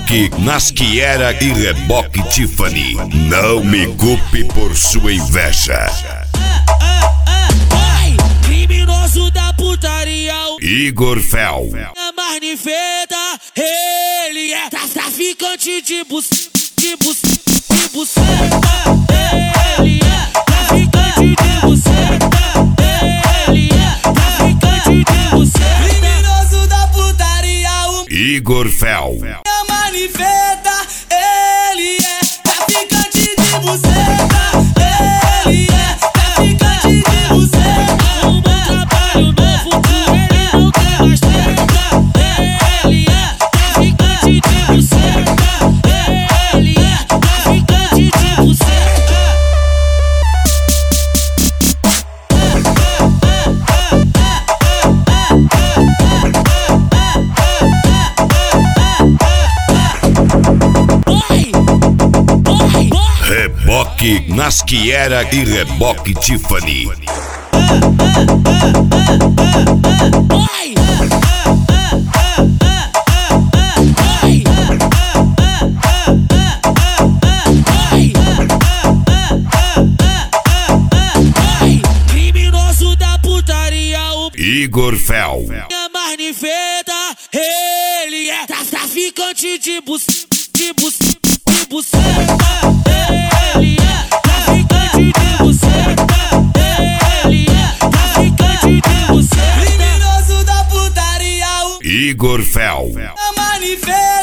Reboque Nasciera e Reboque Tiffany. Não me culpe por sua inveja. Criminoso da putaria, Igor Fel. a marnifeta, ele é traficante de buceta. Ele é traficante de buceta. Ele é traficante de buceta. Criminoso da putaria, Igor Fel. a marnifeta, ele é traficante de buceta. Ele é traficante de buceta. Um trabalho novo, ele não quer mais treta. Ele é traficante de buceta. Ele é traficante de buceta. Reboque Nasciera e Reboque Tiffany. Criminoso da putaria, Igor Fel. a marnifeta, ele é traficante de buceta. Ele é traficante de buceta. Ele é traficante de buceta. Criminoso da putaria, Igor Fel. a marnifeta.